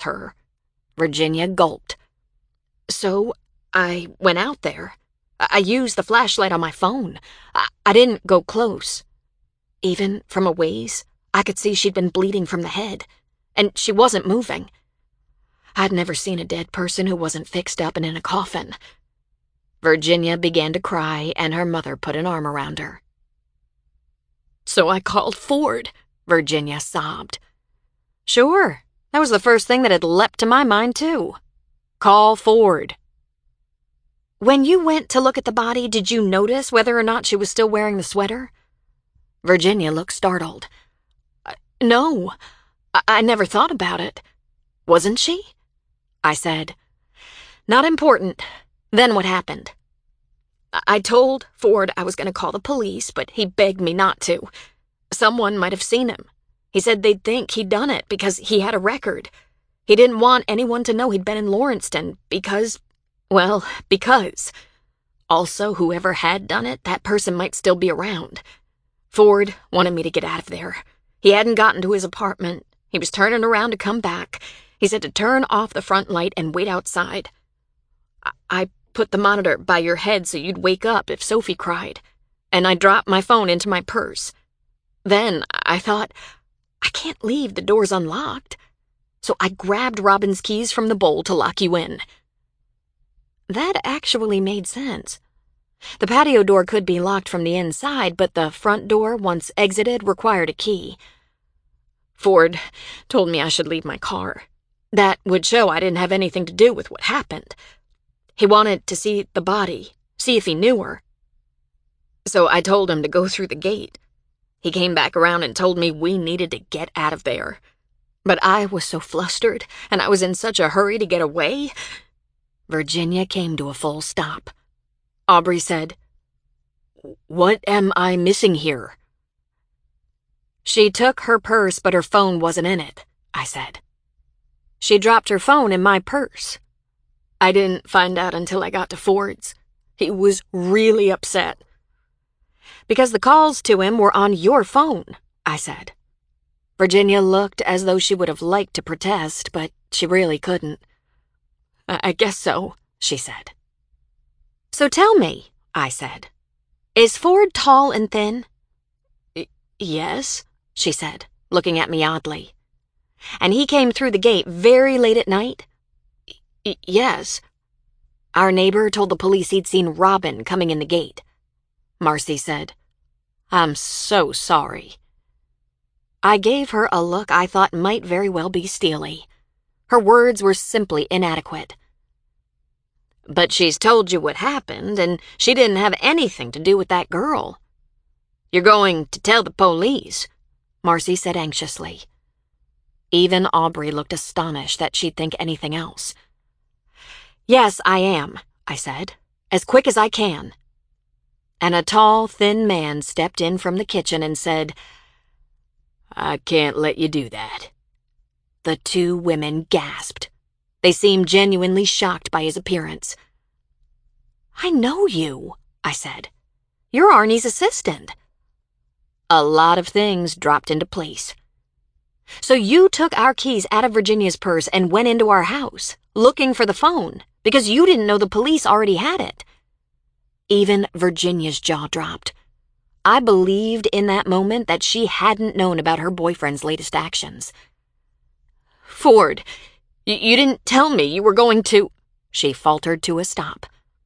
her. Virginia gulped. So I went out there. I used the flashlight on my phone. I didn't go close. Even from a ways, I could see she'd been bleeding from the head, and she wasn't moving. I'd never seen a dead person who wasn't fixed up and in a coffin. Virginia began to cry, and her mother put an arm around her. So I called Ford, Virginia sobbed. Sure, that was the first thing that had leapt to my mind, too. Call Ford. When you went to look at the body, did you notice whether or not she was still wearing the sweater? Virginia looked startled. No, I never thought about it. Wasn't she? I said. Not important. Then what happened? I told Ford I was going to call the police, but he begged me not to. Someone might have seen him. He said they'd think he'd done it because he had a record. He didn't want anyone to know he'd been in Lawrencetown because... Also, whoever had done it, that person might still be around. Ford wanted me to get out of there. He hadn't gotten to his apartment. He was turning around to come back. He said to turn off the front light and wait outside. I put the monitor by your head so you'd wake up if Sophie cried, and I dropped my phone into my purse. Then I thought, I can't leave the doors unlocked. So I grabbed Robin's keys from the bowl to lock you in. That actually made sense. The patio door could be locked from the inside, but the front door, once exited, required a key. Ford told me I should leave my car. That would show I didn't have anything to do with what happened. He wanted to see the body, see if he knew her. So I told him to go through the gate. He came back around and told me we needed to get out of there. But I was so flustered, and I was in such a hurry to get away. Virginia came to a full stop. Aubrey said, "What am I missing here?" She took her purse, but her phone wasn't in it, I said. She dropped her phone in my purse. I didn't find out until I got to Ford's. He was really upset. Because the calls to him were on your phone, I said. Virginia looked as though she would have liked to protest, but she really couldn't. I guess so, she said. So tell me, I said, is Ford tall and thin? Yes, she said, looking at me oddly. And he came through the gate very late at night? Yes. Our neighbor told the police he'd seen Robin coming in the gate. Marcy said, I'm so sorry. I gave her a look I thought might very well be steely. Her words were simply inadequate. But she's told you what happened, and she didn't have anything to do with that girl. You're going to tell the police, Marcy said anxiously. Even Aubrey looked astonished that she'd think anything else. Yes, I am, I said, as quick as I can. And a tall, thin man stepped in from the kitchen and said, I can't let you do that. The two women gasped. They seemed genuinely shocked by his appearance. I know you, I said. You're Arnie's assistant. A lot of things dropped into place. So you took our keys out of Virginia's purse and went into our house, looking for the phone, because you didn't know the police already had it. Even Virginia's jaw dropped. I believed in that moment that she hadn't known about her boyfriend's latest actions. Ford, you didn't tell me you were going to... She faltered to a stop.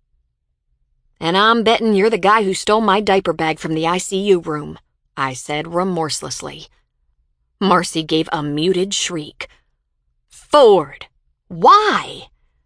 And I'm betting you're the guy who stole my diaper bag from the ICU room, I said remorselessly. Marcy gave a muted shriek. Ford, why?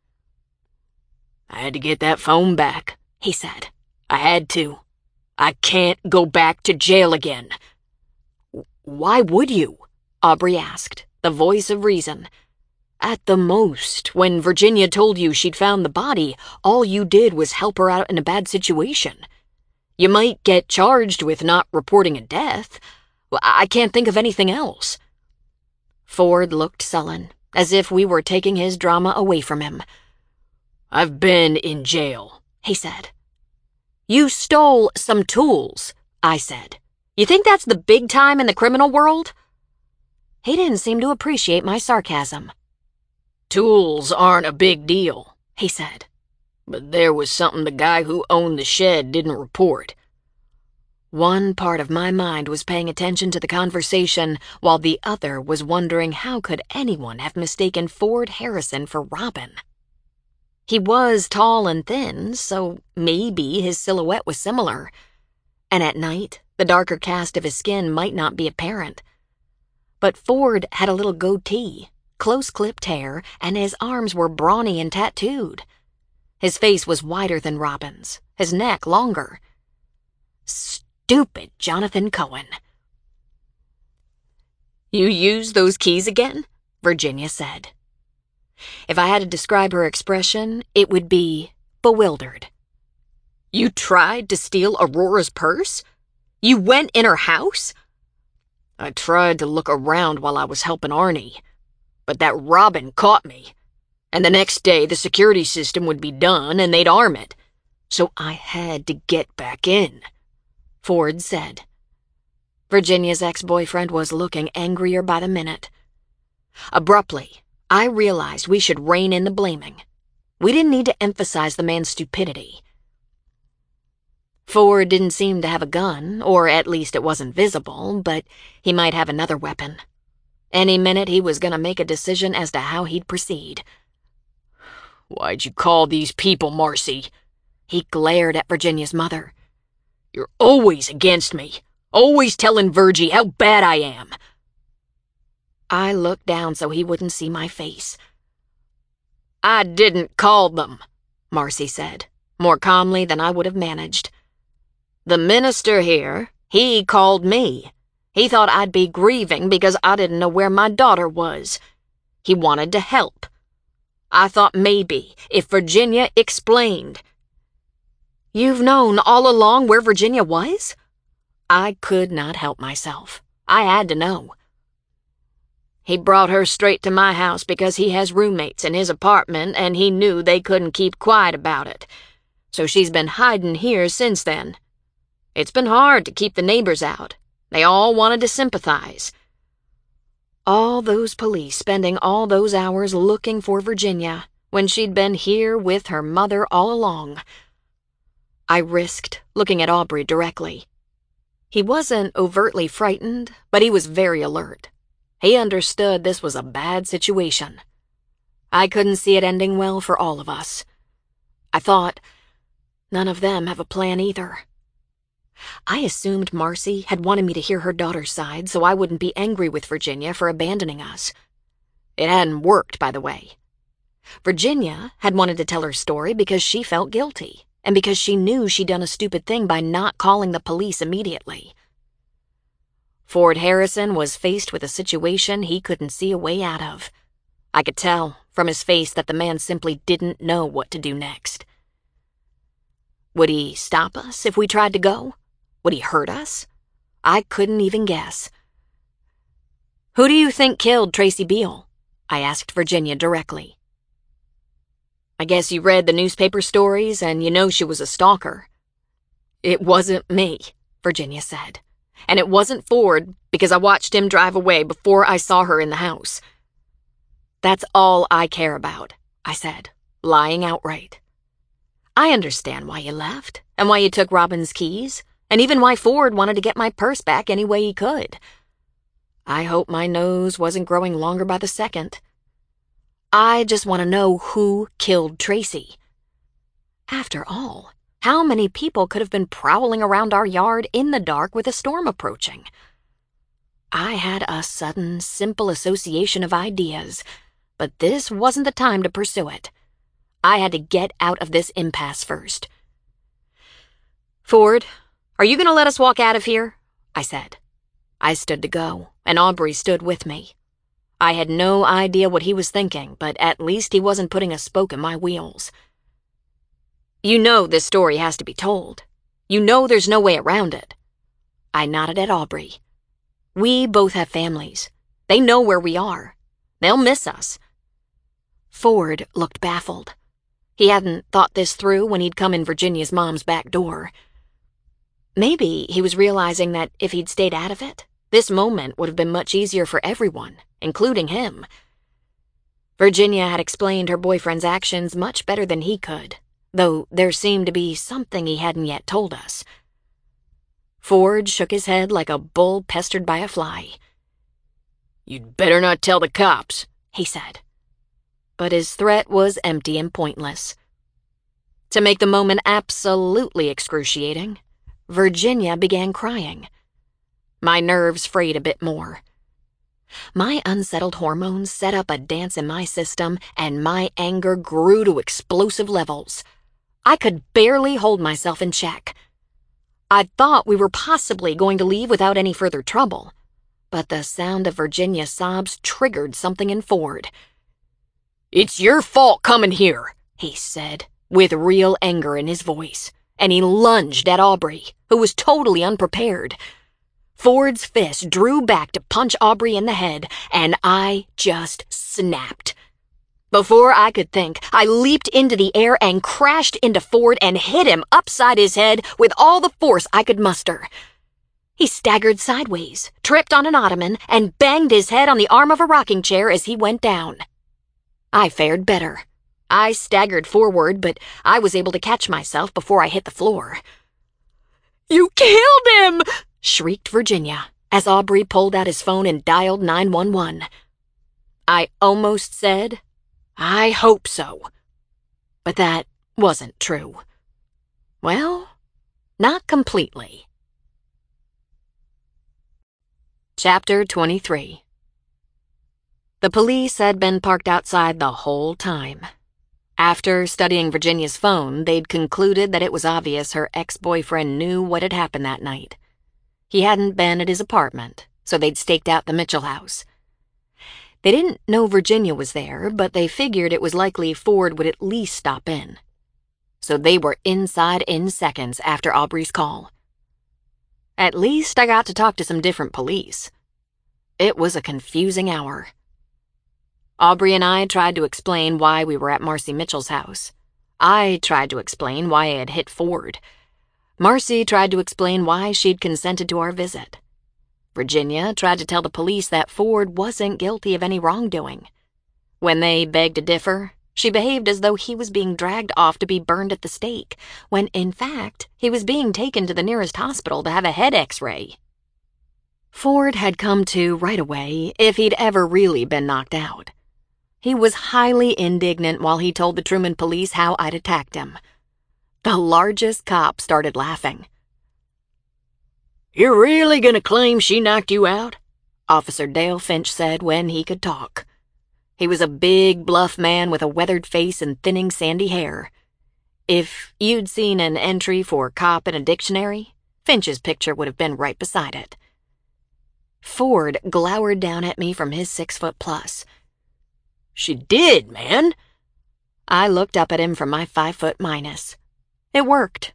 I had to get that phone back, he said. I had to. I can't go back to jail again. Why would you? Aubrey asked, the voice of reason. At the most, when Virginia told you she'd found the body, all you did was help her out in a bad situation. You might get charged with not reporting a death. I can't think of anything else. Ford looked sullen, as if we were taking his drama away from him. I've been in jail, he said. You stole some tools, I said. You think that's the big time in the criminal world? He didn't seem to appreciate my sarcasm. tools aren't a big deal," he said. "But there was something the guy who owned the shed didn't report." One part of my mind was paying attention to the conversation, while the other was wondering how could anyone have mistaken Ford Harrison for Robin. He was tall and thin, so maybe his silhouette was similar. And at night, the darker cast of his skin might not be apparent. But Ford had a little goatee, close-clipped hair, and his arms were brawny and tattooed. His face was wider than Robin's, his neck longer. Stupid Jonathan Cohen. "You used those keys again?" Virginia said. If I had to describe her expression, it would be bewildered. "You tried to steal Aurora's purse? You went in her house?" "I tried to look around while I was helping Arnie, but that Robin caught me. And the next day the security system would be done and they'd arm it. So I had to get back in," Ford said. Virginia's ex-boyfriend was looking angrier by the minute. Abruptly, I realized we should rein in the blaming. We didn't need to emphasize the man's stupidity. Ford didn't seem to have a gun, or at least it wasn't visible, but he might have another weapon. Any minute he was going to make a decision as to how he'd proceed. "Why'd you call these people, Marcy?" He glared at Virginia's mother. "You're always against me, always telling Virgie how bad I am." I looked down so he wouldn't see my face. "I didn't call them," Marcy said, more calmly than I would have managed. "The minister here, he called me. He thought I'd be grieving because I didn't know where my daughter was. He wanted to help. I thought maybe if Virginia explained." "You've known all along where Virginia was?" I could not help myself. I had to know. "He brought her straight to my house because he has roommates in his apartment and he knew they couldn't keep quiet about it. So she's been hiding here since then. It's been hard to keep the neighbors out. They all wanted to sympathize." All those police spending all those hours looking for Virginia when she'd been here with her mother all along. I risked looking at Aubrey directly. He wasn't overtly frightened, but he was very alert. He understood this was a bad situation. I couldn't see it ending well for all of us. I thought, none of them have a plan either. I assumed Marcy had wanted me to hear her daughter's side so I wouldn't be angry with Virginia for abandoning us. It hadn't worked, by the way. Virginia had wanted to tell her story because she felt guilty, and because she knew she'd done a stupid thing by not calling the police immediately. Ford Harrison was faced with a situation he couldn't see a way out of. I could tell from his face that the man simply didn't know what to do next. Would he stop us if we tried to go? Would he hurt us? I couldn't even guess. "Who do you think killed Tracy Beale?" I asked Virginia directly. "I guess you read the newspaper stories and you know she was a stalker." "It wasn't me," Virginia said. "And it wasn't Ford because I watched him drive away before I saw her in the house." "That's all I care about," I said, lying outright. "I understand why you left, and why you took Robin's keys, and even why Ford wanted to get my purse back any way he could. I hope my nose wasn't growing longer by the second. I just want to know who killed Tracy. After all, how many people could have been prowling around our yard in the dark with a storm approaching? I had a sudden, simple association of ideas, but this wasn't the time to pursue it. I had to get out of this impasse first. "Ford, are you going to let us walk out of here?" I said. I stood to go, and Aubrey stood with me. I had no idea what he was thinking, but at least he wasn't putting a spoke in my wheels. "You know this story has to be told. You know there's no way around it." I nodded at Aubrey. "We both have families. They know where we are. They'll miss us." Ford looked baffled. He hadn't thought this through when he'd come in Virginia's mom's back door. Maybe he was realizing that if he'd stayed out of it, this moment would have been much easier for everyone, including him. Virginia had explained her boyfriend's actions much better than he could, though there seemed to be something he hadn't yet told us. Ford shook his head like a bull pestered by a fly. "You'd better not tell the cops," he said. But his threat was empty and pointless. To make the moment absolutely excruciating, Virginia began crying. My nerves frayed a bit more. My unsettled hormones set up a dance in my system, and my anger grew to explosive levels. I could barely hold myself in check. I thought we were possibly going to leave without any further trouble, but the sound of Virginia's sobs triggered something in Ford. "It's your fault coming here," he said, with real anger in his voice, and he lunged at Aubrey, who was totally unprepared. Ford's fist drew back to punch Aubrey in the head, and I just snapped. Before I could think, I leaped into the air and crashed into Ford and hit him upside his head with all the force I could muster. He staggered sideways, tripped on an ottoman, and banged his head on the arm of a rocking chair as he went down. I fared better. I staggered forward, but I was able to catch myself before I hit the floor. "You killed him!" shrieked Virginia, as Aubrey pulled out his phone and dialed 911. I almost said, "I hope so." But that wasn't true. Well, not completely. Chapter 23. The police had been parked outside the whole time. After studying Virginia's phone, they'd concluded that it was obvious her ex-boyfriend knew what had happened that night. He hadn't been at his apartment, so they'd staked out the Mitchell house. They didn't know Virginia was there, but they figured it was likely Ford would at least stop in. So they were inside in seconds after Aubrey's call. At least I got to talk to some different police. It was a confusing hour. Aubrey and I tried to explain why we were at Marcy Mitchell's house. I tried to explain why I had hit Ford. Marcy tried to explain why she'd consented to our visit. Virginia tried to tell the police that Ford wasn't guilty of any wrongdoing. When they begged to differ, she behaved as though he was being dragged off to be burned at the stake, when in fact he was being taken to the nearest hospital to have a head x-ray. Ford had come to right away if he'd ever really been knocked out. He was highly indignant while he told the Truman police how I'd attacked him. The largest cop started laughing. "You're really gonna claim she knocked you out?" Officer Dale Finch said when he could talk. He was a big, bluff man with a weathered face and thinning sandy hair. If you'd seen an entry for cop in a dictionary, Finch's picture would have been right beside it. Ford glowered down at me from his 6'+". "She did, man." I looked up at him from my 5'-. It worked.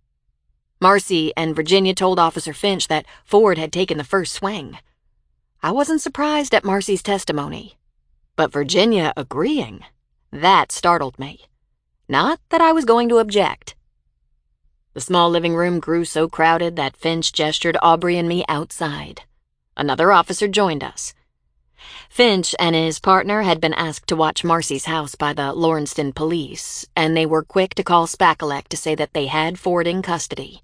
Marcy and Virginia told Officer Finch that Ford had taken the first swing. I wasn't surprised at Marcy's testimony, but Virginia agreeing, that startled me. Not that I was going to object. The small living room grew so crowded that Finch gestured Aubrey and me outside. Another officer joined us. Finch and his partner had been asked to watch Marcy's house by the Lawrencetown police, and they were quick to call Spakalek to say that they had Ford in custody.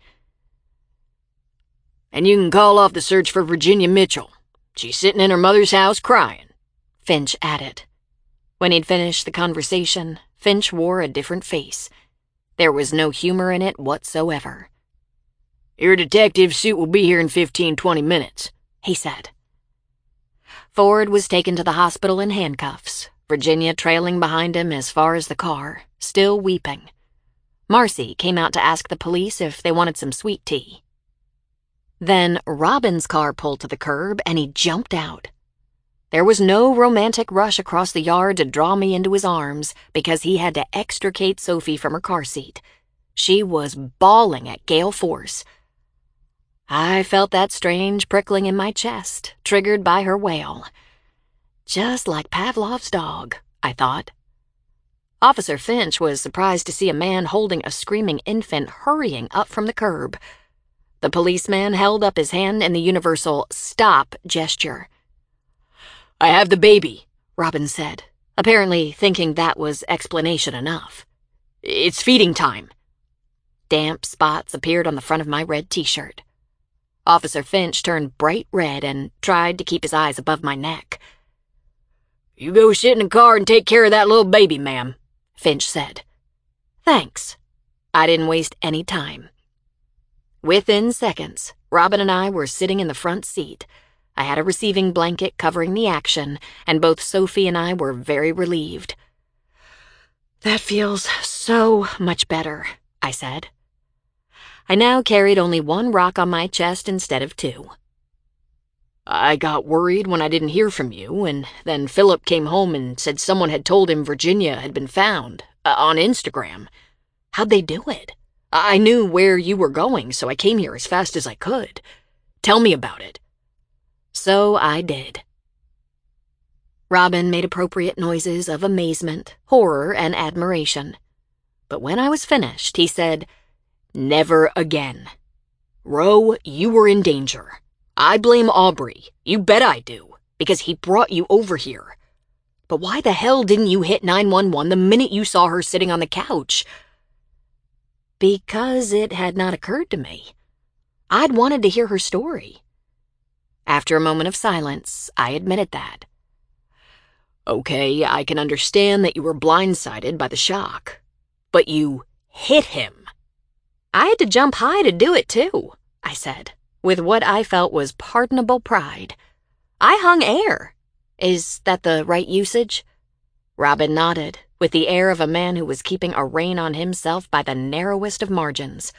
"And you can call off the search for Virginia Mitchell. She's sitting in her mother's house crying," Finch added. When he'd finished the conversation, Finch wore a different face. There was no humor in it whatsoever. "Your detective's suit will be here in 15-20 minutes, he said. Ford was taken to the hospital in handcuffs, Virginia trailing behind him as far as the car, still weeping. Marcy came out to ask the police if they wanted some sweet tea. Then Robin's car pulled to the curb and he jumped out. There was no romantic rush across the yard to draw me into his arms because he had to extricate Sophie from her car seat. She was bawling at gale force. I felt that strange prickling in my chest, triggered by her wail. Just like Pavlov's dog, I thought. Officer Finch was surprised to see a man holding a screaming infant hurrying up from the curb. The policeman held up his hand in the universal stop gesture. "I have the baby," Robin said. apparently thinking that was explanation enough. "It's feeding time." Damp spots appeared on the front of my red t-shirt. Officer Finch turned bright red and tried to keep his eyes above my neck. "You go sit in the car and take care of that little baby, ma'am," Finch said. Thanks. I didn't waste any time. Within seconds, Robin and I were sitting in the front seat. I had a receiving blanket covering the action, and both Sophie and I were very relieved. "That feels so much better," I said. I now carried only one rock on my chest instead of two. "I got worried when I didn't hear from you, and then Philip came home and said someone had told him Virginia had been found, on Instagram. How'd they do it? I knew where you were going, so I came here as fast as I could. Tell me about it." So I did. Robin made appropriate noises of amazement, horror, and admiration. But when I was finished, he said, "Never again. Ro, you were in danger. I blame Aubrey. You bet I do, because he brought you over here. But why the hell didn't you hit 911 the minute you saw her sitting on the couch?" Because it had not occurred to me. I'd wanted to hear her story. After a moment of silence, I admitted that. "Okay, I can understand that you were blindsided by the shock. But you hit him." "I had to jump high to do it, too," I said, with what I felt was pardonable pride. "I hung air. Is that the right usage?" Robin nodded, with the air of a man who was keeping a rein on himself by the narrowest of margins.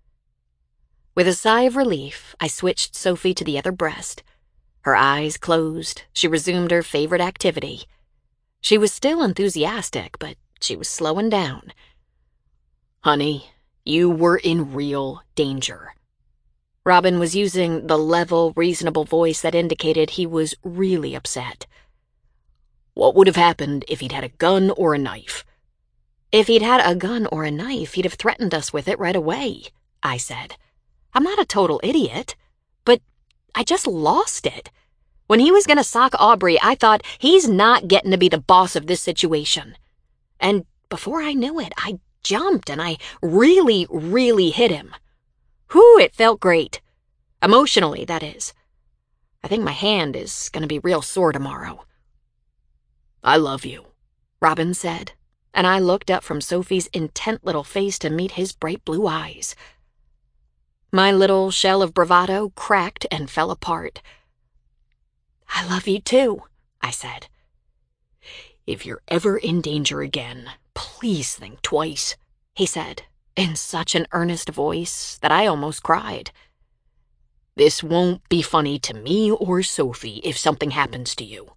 With a sigh of relief, I switched Sophie to the other breast. Her eyes closed, she resumed her favorite activity. She was still enthusiastic, but she was slowing down. "Honey, you were in real danger." Robin was using the level, reasonable voice that indicated he was really upset. "What would have happened if he'd had a gun or a knife?" "If he'd had a gun or a knife, he'd have threatened us with it right away," I said. "I'm not a total idiot, but I just lost it. When he was going to sock Aubrey, I thought, he's not getting to be the boss of this situation. And before I knew it, I jumped and I really, really hit him. Whew, it felt great. Emotionally, that is. I think my hand is going to be real sore tomorrow." "I love you," Robin said, and I looked up from Sophie's intent little face to meet his bright blue eyes. My little shell of bravado cracked and fell apart. "I love you too," I said. "If you're ever in danger again, please think twice," he said, in such an earnest voice that I almost cried. "This won't be funny to me or Sophie if something happens to you."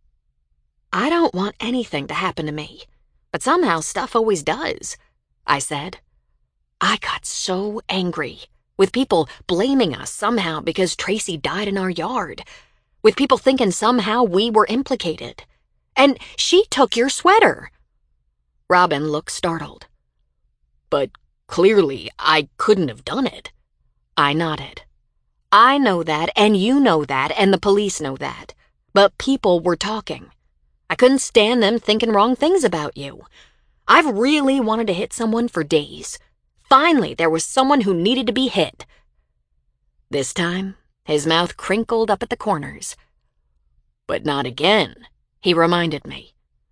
"I don't want anything to happen to me, but somehow stuff always does," I said. I got so angry, with people blaming us somehow because Tracy died in our yard, with people thinking somehow we were implicated. "And she took your sweater." Robin looked startled. "But clearly I couldn't have done it." I nodded. "I know that, and you know that, and the police know that. But people were talking. I couldn't stand them thinking wrong things about you. I've really wanted to hit someone for days. Finally, there was someone who needed to be hit." This time, his mouth crinkled up at the corners. "But not again," he reminded me.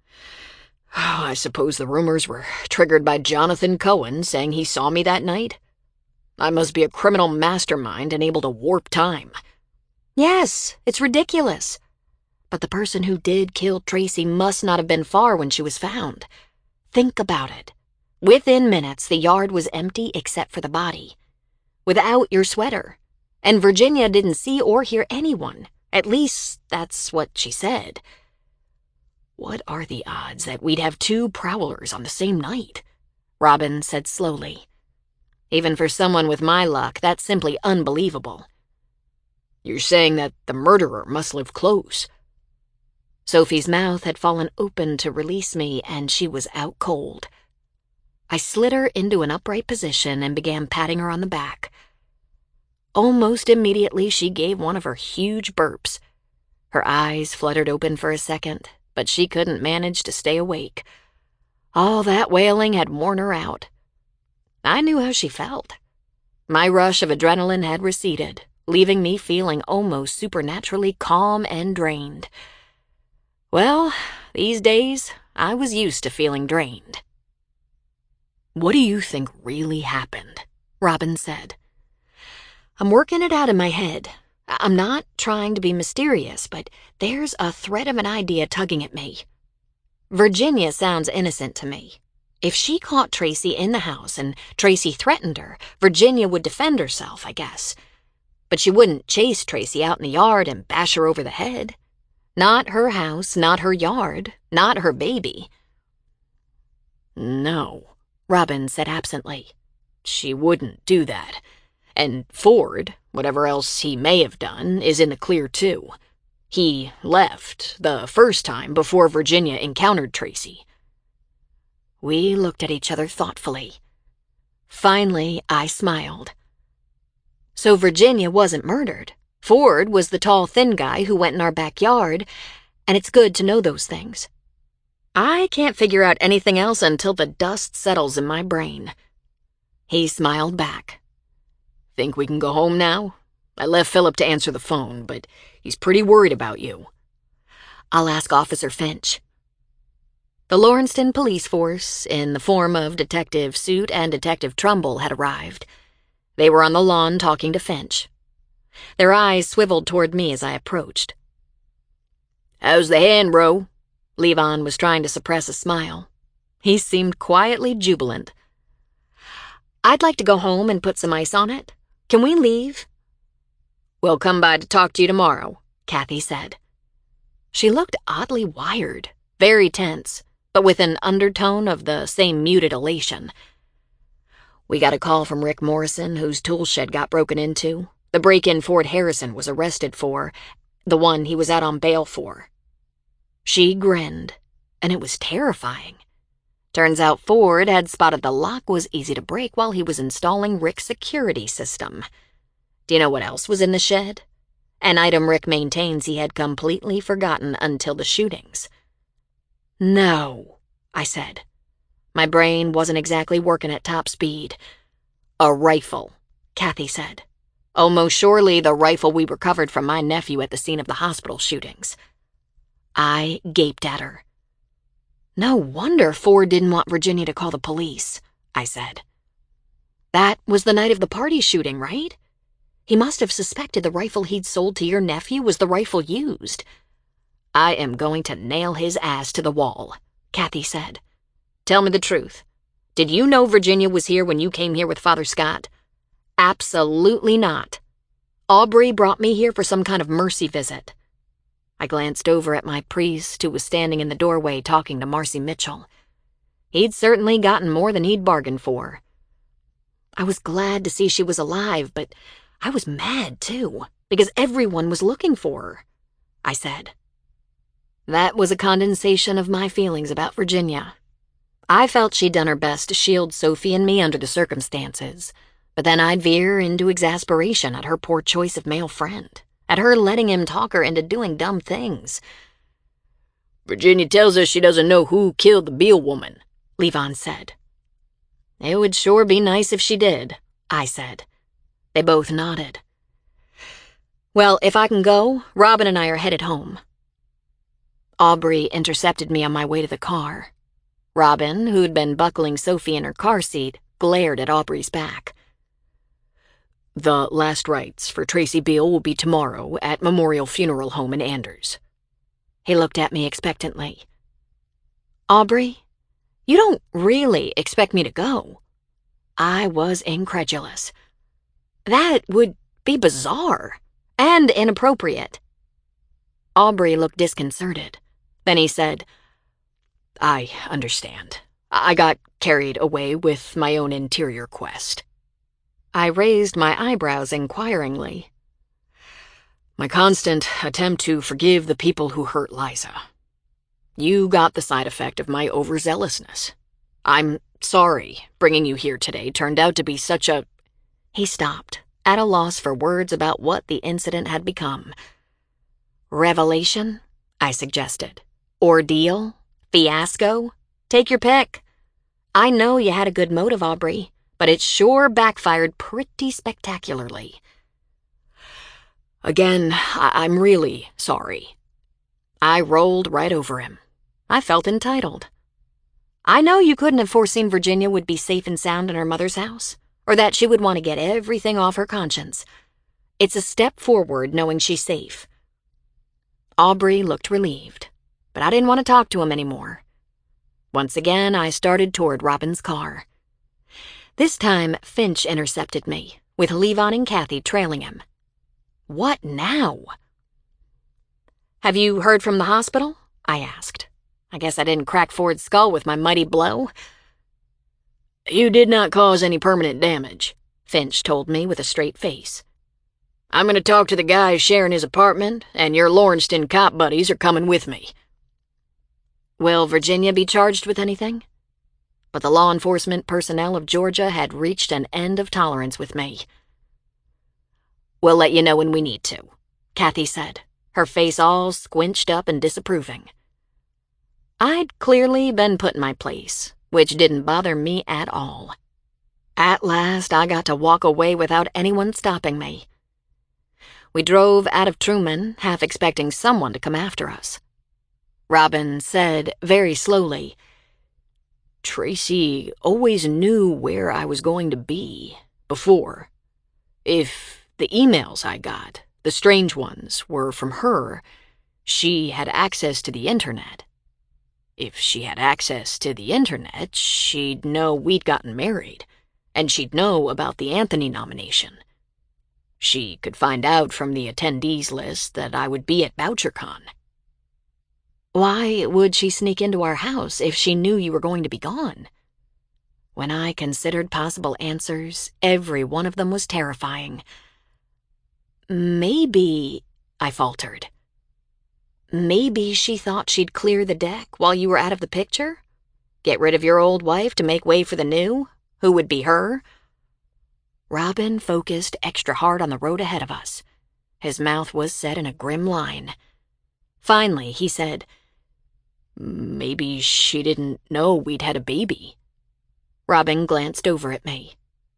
"Oh, I suppose the rumors were triggered by Jonathan Cohen saying he saw me that night. I must be a criminal mastermind and able to warp time." "Yes, it's ridiculous. But the person who did kill Tracy must not have been far when she was found. Think about it. Within minutes, the yard was empty except for the body. Without your sweater. And Virginia didn't see or hear anyone. At least, that's what she said. What are the odds that we'd have two prowlers on the same night?" Robin said slowly. "Even for someone with my luck, that's simply unbelievable." "You're saying that the murderer must live close?" Sophie's mouth had fallen open to release me, and she was out cold. I slid her into an upright position and began patting her on the back. Almost immediately, she gave one of her huge burps. Her eyes fluttered open for a second, but she couldn't manage to stay awake. All that wailing had worn her out. I knew how she felt. My rush of adrenaline had receded, leaving me feeling almost supernaturally calm and drained. Well, these days, I was used to feeling drained. "What do you think really happened?" Robin said. "I'm working it out in my head. I'm not trying to be mysterious, but there's a thread of an idea tugging at me. Virginia sounds innocent to me. If she caught Tracy in the house and Tracy threatened her, Virginia would defend herself, I guess. But she wouldn't chase Tracy out in the yard and bash her over the head. Not her house, not her yard, not her baby." "No," Robin said absently. "She wouldn't do that. And Ford, whatever else he may have done, is in the clear too. He left the first time before Virginia encountered Tracy." We looked at each other thoughtfully. Finally, I smiled. "So Virginia wasn't murdered. Ford was the tall, thin guy who went in our backyard, and it's good to know those things. I can't figure out anything else until the dust settles in my brain." He smiled back. "Think we can go home now? I left Philip to answer the phone, but he's pretty worried about you." "I'll ask Officer Finch." The Lawrencetown police force, in the form of Detective Suit and Detective Trumbull, had arrived. They were on the lawn talking to Finch. Their eyes swiveled toward me as I approached. "How's the hand, bro?" Levon was trying to suppress a smile. He seemed quietly jubilant. "I'd like to go home and put some ice on it. Can we leave?" "We'll come by to talk to you tomorrow," Kathy said. She looked oddly wired, very tense, but with an undertone of the same muted elation. "We got a call from Rick Morrison, whose tool shed got broken into. The break-in Ford Harrison was arrested for, the one he was out on bail for." She grinned, and it was terrifying. Turns out Ford had spotted the lock was easy to break while he was installing Rick's security system. Do you know what else was in the shed? An item Rick maintains he had completely forgotten until the shootings. "No," I said. My brain wasn't exactly working at top speed. "A rifle," Kathy said. "Almost surely the rifle we recovered from my nephew at the scene of the hospital shootings." I gaped at her. "No wonder Ford didn't want Virginia to call the police," I said. "That was the night of the party shooting, right? He must have suspected the rifle he'd sold to your nephew was the rifle used." "I am going to nail his ass to the wall," Kathy said. "Tell me the truth. Did you know Virginia was here when you came here with Father Scott?" "Absolutely not. Aubrey brought me here for some kind of mercy visit." I glanced over at my priest, who was standing in the doorway talking to Marcy Mitchell. He'd certainly gotten more than he'd bargained for. I was glad to see she was alive, but I was mad, too, because everyone was looking for her, I said. That was a condensation of my feelings about Virginia. I felt she'd done her best to shield Sophie and me under the circumstances, but then I'd veer into exasperation at her poor choice of male friend, at her letting him talk her into doing dumb things. "Virginia tells us she doesn't know who killed the Beale woman," Levon said. "It would sure be nice if she did," I said. They both nodded. "Well, if I can go, Robin and I are headed home." Aubrey intercepted me on my way to the car. Robin, who'd been buckling Sophie in her car seat, glared at Aubrey's back. "The last rites for Tracy Beale will be tomorrow at Memorial Funeral Home in Anders." He looked at me expectantly. "Aubrey, you don't really expect me to go?" I was incredulous. "That would be bizarre and inappropriate." Aubrey looked disconcerted. Then he said, "I understand. I got carried away with my own interior quest." I raised my eyebrows inquiringly. "My constant attempt to forgive the people who hurt Liza. You got the side effect of my overzealousness. I'm sorry bringing you here today turned out to be such a—" He stopped, at a loss for words about what the incident had become. "Revelation?" I suggested. Ordeal? Fiasco? Take your pick. I know you had a good motive, Aubrey, but it sure backfired pretty spectacularly. Again, I'm really sorry. I rolled right over him. I felt entitled. I know you couldn't have foreseen Virginia would be safe and sound in her mother's house, or that she would want to get everything off her conscience. It's a step forward knowing she's safe. Aubrey looked relieved, but I didn't want to talk to him anymore. Once again, I started toward Robin's car. This time, Finch intercepted me, with Levon and Kathy trailing him. What now? Have you heard from the hospital? I asked. I guess I didn't crack Ford's skull with my mighty blow. You did not cause any permanent damage, Finch told me with a straight face. I'm going to talk to the guys sharing his apartment, and your Lawrencetown cop buddies are coming with me. Will Virginia be charged with anything? But the law enforcement personnel of Georgia had reached an end of tolerance with me. We'll let you know when we need to, Kathy said, her face all squinched up and disapproving. I'd clearly been put in my place, which didn't bother me at all. At last, I got to walk away without anyone stopping me. We drove out of Truman, half expecting someone to come after us. Robin said very slowly, Tracy always knew where I was going to be before. If the emails I got, the strange ones, were from her, she had access to the internet. If she had access to the internet, she'd know we'd gotten married, and she'd know about the Anthony nomination. She could find out from the attendees list that I would be at BoucherCon. Why would she sneak into our house if she knew you were going to be gone? When I considered possible answers, every one of them was terrifying. Maybe, I faltered. Maybe she thought she'd clear the deck while you were out of the picture? Get rid of your old wife to make way for the new, who would be her? Robin focused extra hard on the road ahead of us. His mouth was set in a grim line. Finally, he said, Maybe she didn't know we'd had a baby. Robin glanced over at me.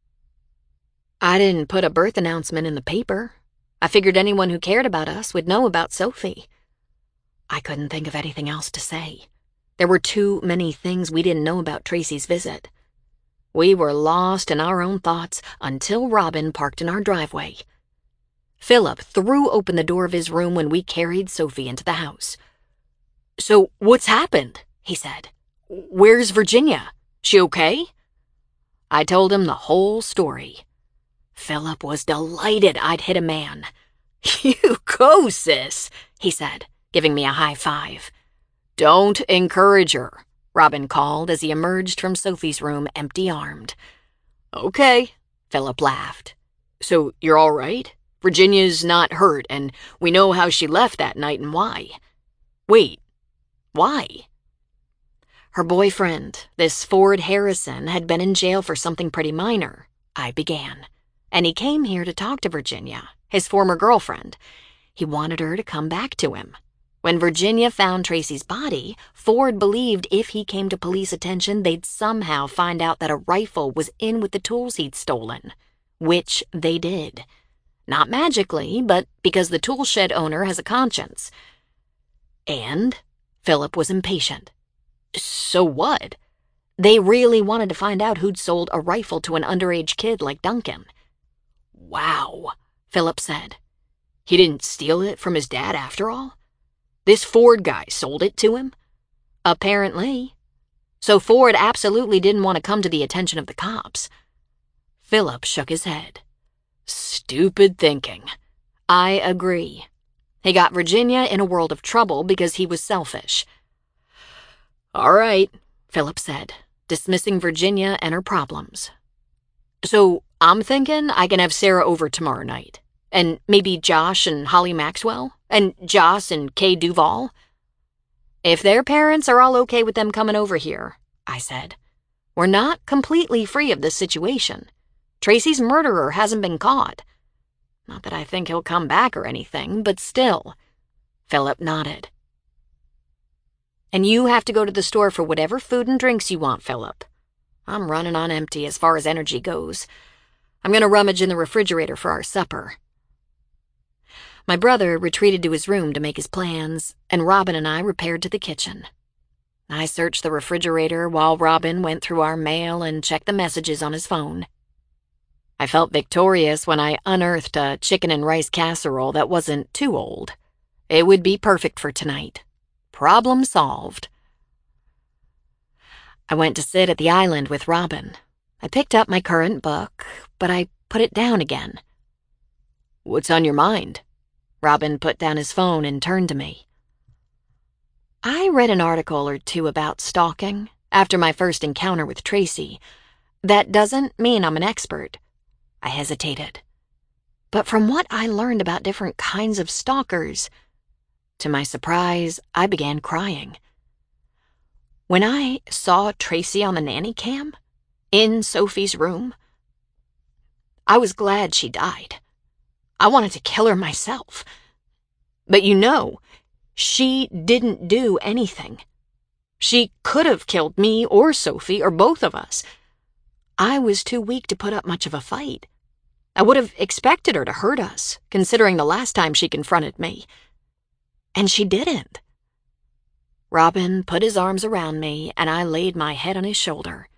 I didn't put a birth announcement in the paper. I figured anyone who cared about us would know about Sophie. I couldn't think of anything else to say. There were too many things we didn't know about Tracy's visit. We were lost in our own thoughts until Robin parked in our driveway. Philip threw open the door of his room when we carried Sophie into the house. So what's happened? He said. Where's Virginia? She okay? I told him the whole story. Philip was delighted I'd hit a man. You go, sis, he said, giving me a high five. Don't encourage her, Robin called as he emerged from Sophie's room empty-armed. Okay, Philip laughed. So you're all right? Virginia's not hurt, and we know how she left that night and why. Wait, why? Her boyfriend, this Ford Harrison, had been in jail for something pretty minor, I began, and he came here to talk to Virginia, his former girlfriend. He wanted her to come back to him. When Virginia found Tracy's body, Ford believed if he came to police attention, they'd somehow find out that a rifle was in with the tools he'd stolen, which they did. Not magically, but because the tool shed owner has a conscience. And Philip was impatient. So what? They really wanted to find out who'd sold a rifle to an underage kid like Duncan. Wow, Philip said. He didn't steal it from his dad after all? This Ford guy sold it to him? Apparently. So Ford absolutely didn't want to come to the attention of the cops. Philip shook his head. Stupid thinking. I agree. He got Virginia in a world of trouble because he was selfish. All right, Philip said, dismissing Virginia and her problems. So I'm thinking I can have Sarah over tomorrow night. And maybe Josh and Holly Maxwell? And Joss and Kay Duvall? If their parents are all okay with them coming over here, I said. We're not completely free of this situation. Tracy's murderer hasn't been caught. Not that I think he'll come back or anything, but still. Philip nodded. And you have to go to the store for whatever food and drinks you want, Philip. I'm running on empty as far as energy goes. I'm going to rummage in the refrigerator for our supper." My brother retreated to his room to make his plans, and Robin and I repaired to the kitchen. I searched the refrigerator while Robin went through our mail and checked the messages on his phone. I felt victorious when I unearthed a chicken and rice casserole that wasn't too old. It would be perfect for tonight. Problem solved. I went to sit at the island with Robin. I picked up my current book, but I put it down again. "What's on your mind?" Robin put down his phone and turned to me. "I read an article or two about stalking after my first encounter with Tracy. That doesn't mean I'm an expert." I hesitated. "But from what I learned about different kinds of stalkers," to my surprise, I began crying. When I saw Tracy on the nanny cam, in Sophie's room, I was glad she died. I wanted to kill her myself. But she didn't do anything. She could have killed me or Sophie or both of us. I was too weak to put up much of a fight. I would have expected her to hurt us, considering the last time she confronted me. And she didn't. Robin put his arms around me, and I laid my head on his shoulder.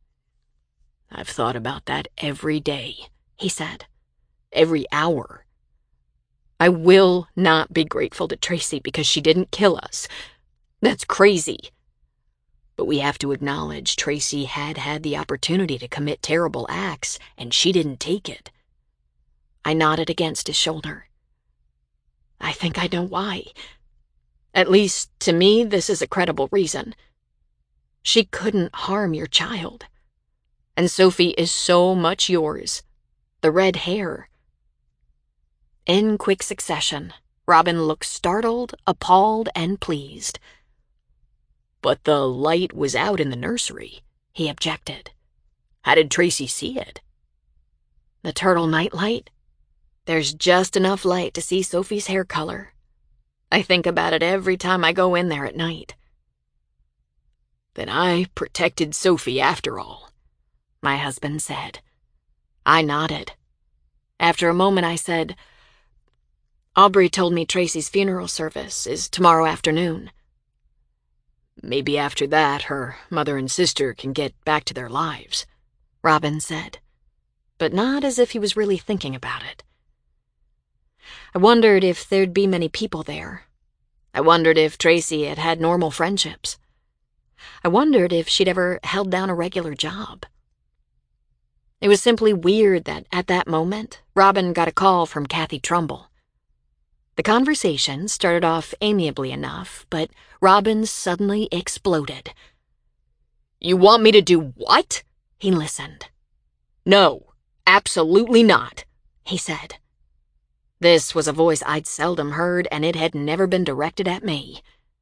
"I've thought about that every day," he said. "Every hour. I will not be grateful to Tracy because she didn't kill us. That's crazy. But we have to acknowledge Tracy had the opportunity to commit terrible acts, and she didn't take it." I nodded against his shoulder. "I think I know why. At least, to me, this is a credible reason. She couldn't harm your child. And Sophie is so much yours. The red hair." In quick succession, Robin looked startled, appalled, and pleased. "But the light was out in the nursery," he objected. "How did Tracy see it?" "The turtle nightlight? There's just enough light to see Sophie's hair color. I think about it every time I go in there at night." "Then I protected Sophie after all," my husband said. I nodded. After a moment I said, "Aubrey told me Tracy's funeral service is tomorrow afternoon." "Maybe after that her mother and sister can get back to their lives," Robin said, but not as if he was really thinking about it. I wondered if there'd be many people there. I wondered if Tracy had had normal friendships. I wondered if she'd ever held down a regular job. It was simply weird that at that moment, Robin got a call from Kathy Trumbull. The conversation started off amiably enough, but Robin suddenly exploded. "You want me to do what?" He listened. "No, absolutely not," he said. This was a voice I'd seldom heard, and it had never been directed at me.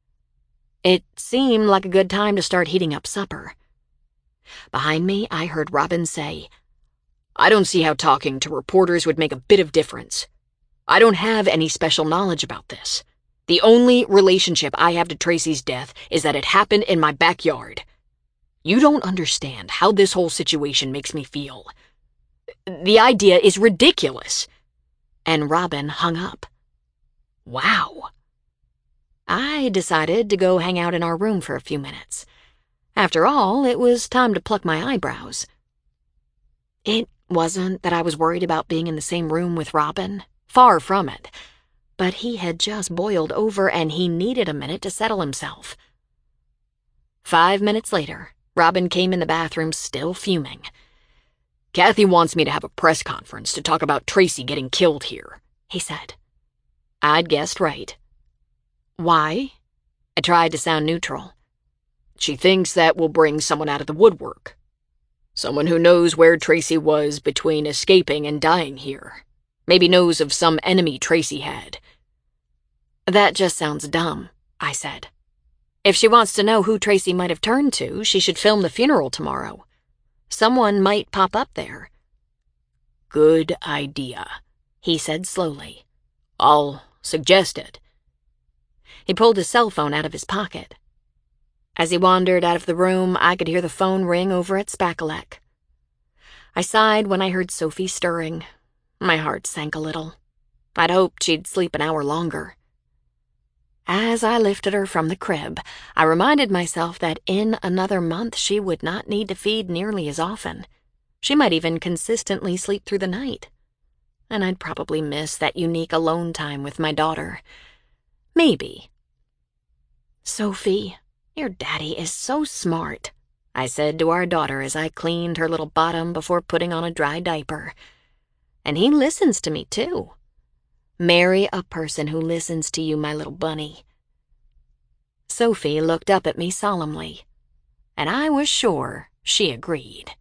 It seemed like a good time to start heating up supper. Behind me, I heard Robin say, "I don't see how talking to reporters would make a bit of difference. I don't have any special knowledge about this. The only relationship I have to Tracy's death is that it happened in my backyard. You don't understand how this whole situation makes me feel. The idea is ridiculous." And Robin hung up. Wow. I decided to go hang out in our room for a few minutes. After all, it was time to pluck my eyebrows. It wasn't that I was worried about being in the same room with Robin. Far from it. But he had just boiled over and he needed a minute to settle himself. 5 minutes later, Robin came in the bathroom still fuming. "Kathy wants me to have a press conference to talk about Tracy getting killed here," he said. I'd guessed right. "Why?" I tried to sound neutral. "She thinks that will bring someone out of the woodwork. Someone who knows where Tracy was between escaping and dying here. Maybe knows of some enemy Tracy had." "That just sounds dumb," I said. "If she wants to know who Tracy might have turned to, she should film the funeral tomorrow. Someone might pop up there." "Good idea," he said slowly. "I'll suggest it." He pulled his cell phone out of his pocket. As he wandered out of the room, I could hear the phone ring over at Spakalek. I sighed when I heard Sophie stirring. My heart sank a little. I'd hoped she'd sleep an hour longer. As I lifted her from the crib, I reminded myself that in another month she would not need to feed nearly as often. She might even consistently sleep through the night. And I'd probably miss that unique alone time with my daughter. Maybe. "Sophie, your daddy is so smart," I said to our daughter as I cleaned her little bottom before putting on a dry diaper. "And he listens to me, too. Marry a person who listens to you, my little bunny." Sophie looked up at me solemnly, and I was sure she agreed.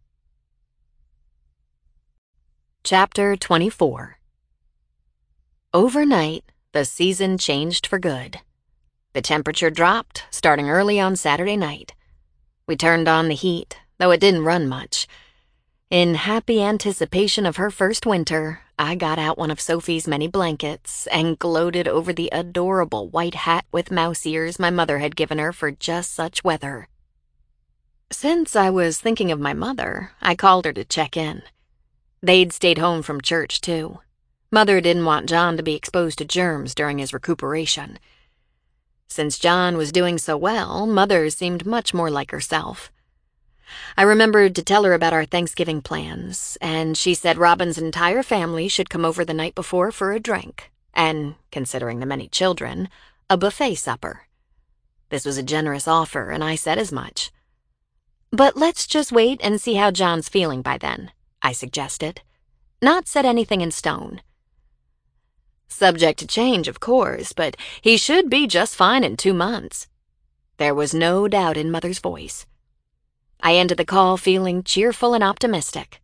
Chapter 24. Overnight, the season changed for good. The temperature dropped, starting early on Saturday night. We turned on the heat, though it didn't run much. In happy anticipation of her first winter, I got out one of Sophie's many blankets and gloated over the adorable white hat with mouse ears my mother had given her for just such weather. Since I was thinking of my mother, I called her to check in. They'd stayed home from church, too. Mother didn't want John to be exposed to germs during his recuperation. Since John was doing so well, Mother seemed much more like herself. I remembered to tell her about our Thanksgiving plans, and she said Robin's entire family should come over the night before for a drink, and, considering the many children, a buffet supper. This was a generous offer, and I said as much. "But let's just wait and see how John's feeling by then," I suggested. "Not set anything in stone." "Subject to change, of course, but he should be just fine in 2 months." There was no doubt in Mother's voice. I ended the call feeling cheerful and optimistic.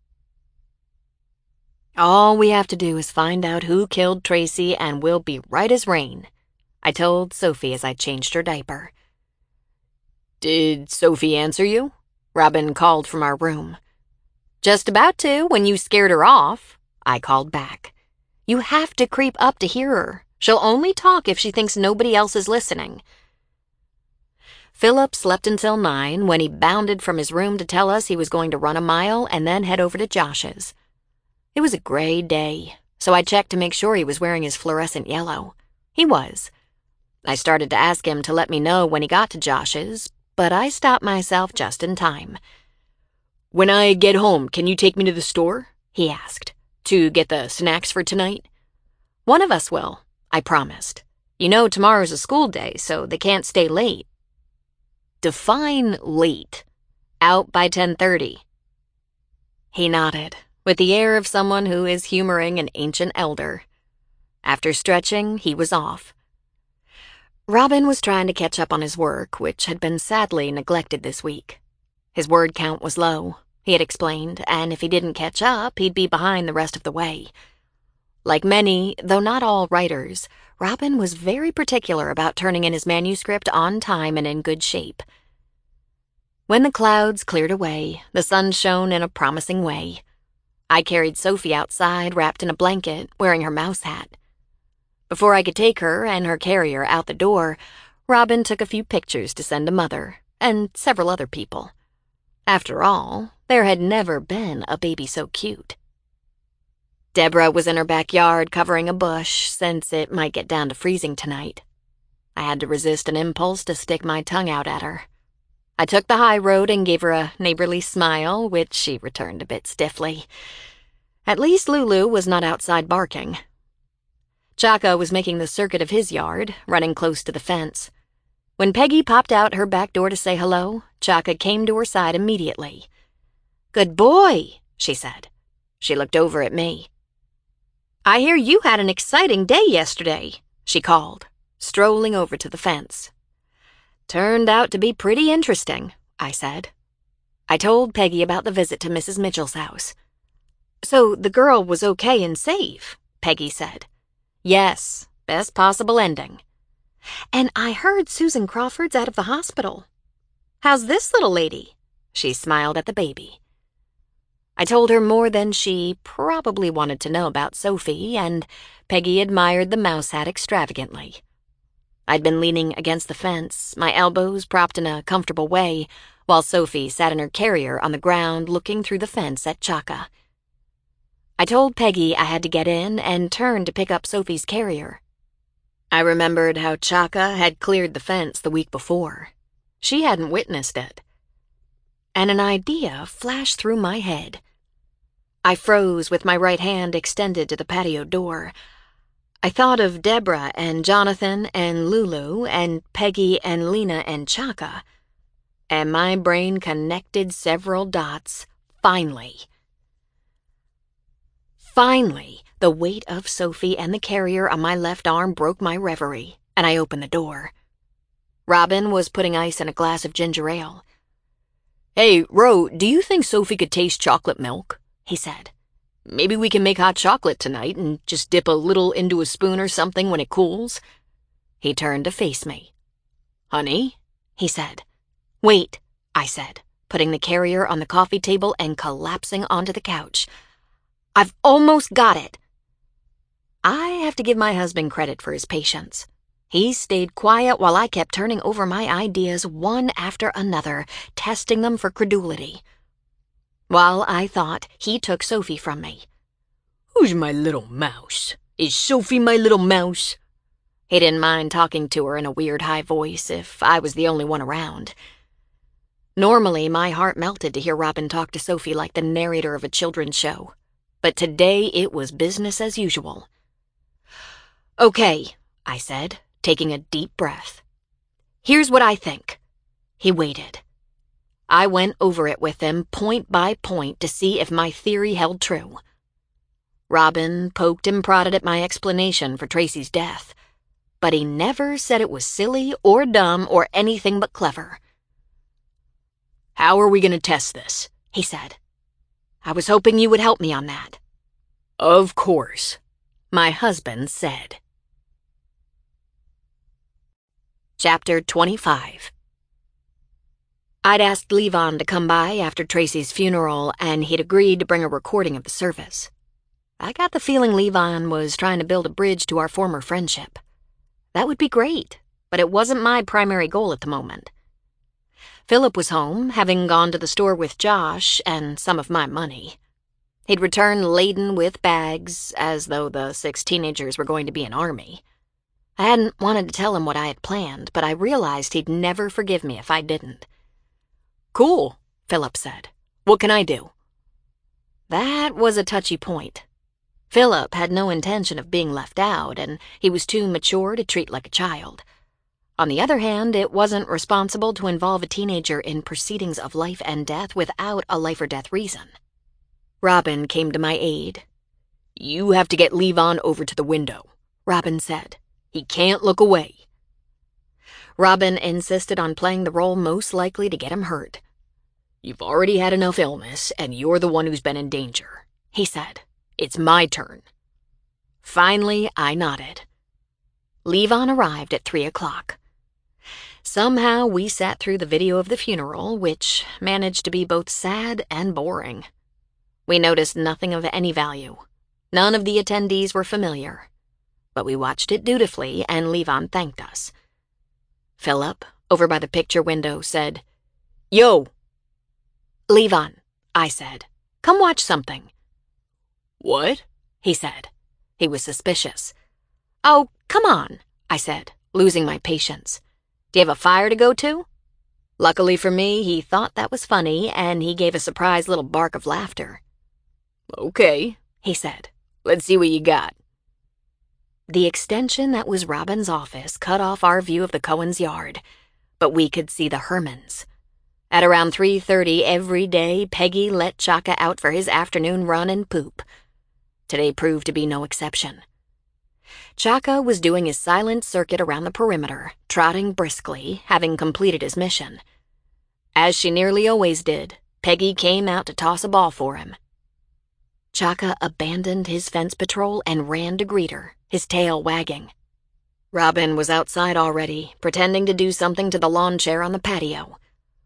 "All we have to do is find out who killed Tracy and we'll be right as rain," I told Sophie as I changed her diaper. "Did Sophie answer you?" Robin called from our room. "Just about to when you scared her off," I called back. "You have to creep up to hear her. She'll only talk if she thinks nobody else is listening." Philip slept until 9 when he bounded from his room to tell us he was going to run a mile and then head over to Josh's. It was a gray day, so I checked to make sure he was wearing his fluorescent yellow. He was. I started to ask him to let me know when he got to Josh's, but I stopped myself just in time. "When I get home, can you take me to the store?" he asked. "To get the snacks for tonight?" "One of us will," I promised. "You know tomorrow's a school day, so they can't stay late." "Define late." "Out by 10:30. He nodded, with the air of someone who is humoring an ancient elder. After stretching, he was off. Robin was trying to catch up on his work, which had been sadly neglected this week. His word count was low, he had explained, and if he didn't catch up, he'd be behind the rest of the way. Like many, though not all writers, Robin was very particular about turning in his manuscript on time and in good shape. When the clouds cleared away, the sun shone in a promising way. I carried Sophie outside, wrapped in a blanket, wearing her mouse hat. Before I could take her and her carrier out the door, Robin took a few pictures to send to Mother, and several other people. After all, there had never been a baby so cute. Deborah was in her backyard covering a bush, since it might get down to freezing tonight. I had to resist an impulse to stick my tongue out at her. I took the high road and gave her a neighborly smile, which she returned a bit stiffly. At least Lulu was not outside barking. Chaka was making the circuit of his yard, running close to the fence. When Peggy popped out her back door to say hello, Chaka came to her side immediately. "Good boy," she said. She looked over at me. "I hear you had an exciting day yesterday," she called, strolling over to the fence. "Turned out to be pretty interesting," I said. I told Peggy about the visit to Mrs. Mitchell's house. "So the girl was okay and safe," Peggy said. "Yes, best possible ending." "And I heard Susan Crawford's out of the hospital. How's this little lady?" She smiled at the baby. I told her more than she probably wanted to know about Sophie, and Peggy admired the mouse hat extravagantly. I'd been leaning against the fence, my elbows propped in a comfortable way, while Sophie sat in her carrier on the ground looking through the fence at Chaka. I told Peggy I had to get in and turned to pick up Sophie's carrier. I remembered how Chaka had cleared the fence the week before. She hadn't witnessed it. And an idea flashed through my head. I froze with my right hand extended to the patio door. I thought of Deborah and Jonathan and Lulu and Peggy and Lena and Chaka, and my brain connected several dots, finally. Finally, the weight of Sophie and the carrier on my left arm broke my reverie, and I opened the door. Robin was putting ice in a glass of ginger ale. "Hey, Ro, do you think Sophie could taste chocolate milk?" he said. "Maybe we can make hot chocolate tonight and just dip a little into a spoon or something when it cools." He turned to face me. "Honey?" he said. "Wait," I said, putting the carrier on the coffee table and collapsing onto the couch. "I've almost got it." I have to give my husband credit for his patience. He stayed quiet while I kept turning over my ideas one after another, testing them for credulity. While I thought, he took Sophie from me. "Who's my little mouse? Is Sophie my little mouse?" He didn't mind talking to her in a weird high voice if I was the only one around. Normally, my heart melted to hear Robin talk to Sophie like the narrator of a children's show. But today it was business as usual. "Okay," I said, taking a deep breath. "Here's what I think." He waited. I went over it with him point by point to see if my theory held true. Robin poked and prodded at my explanation for Tracy's death, but he never said it was silly or dumb or anything but clever. "How are we going to test this?" he said. "I was hoping you would help me on that." "Of course," my husband said. Chapter 25. I'd asked Levon to come by after Tracy's funeral, and he'd agreed to bring a recording of the service. I got the feeling Levon was trying to build a bridge to our former friendship. That would be great, but it wasn't my primary goal at the moment. Philip was home, having gone to the store with Josh and some of my money. He'd returned laden with bags, as though the 6 teenagers were going to be an army. I hadn't wanted to tell him what I had planned, but I realized he'd never forgive me if I didn't. "Cool," Philip said. "What can I do?" That was a touchy point. Philip had no intention of being left out, and he was too mature to treat like a child. On the other hand, it wasn't responsible to involve a teenager in proceedings of life and death without a life-or-death reason. Robin came to my aid. "You have to get Levon over to the window," Robin said. "He can't look away." Robin insisted on playing the role most likely to get him hurt. "You've already had enough illness, and you're the one who's been in danger," he said. "It's my turn." Finally, I nodded. Levon arrived at 3 o'clock. Somehow we sat through the video of the funeral, which managed to be both sad and boring. We noticed nothing of any value. None of the attendees were familiar. But we watched it dutifully, and Levon thanked us. Philip, over by the picture window, said, "Yo!" "Levon," I said, "come watch something." "What?" he said. He was suspicious. "Oh, come on," I said, losing my patience. "Do you have a fire to go to?" Luckily for me, he thought that was funny, and he gave a surprised little bark of laughter. "Okay," he said. "Let's see what you got." The extension that was Robin's office cut off our view of the Cohen's yard, but we could see the Hermans. At around 3:30 every day, Peggy let Chaka out for his afternoon run and poop. Today proved to be no exception. Chaka was doing his silent circuit around the perimeter, trotting briskly, having completed his mission. As she nearly always did, Peggy came out to toss a ball for him. Chaka abandoned his fence patrol and ran to greet her, his tail wagging. Robin was outside already, pretending to do something to the lawn chair on the patio.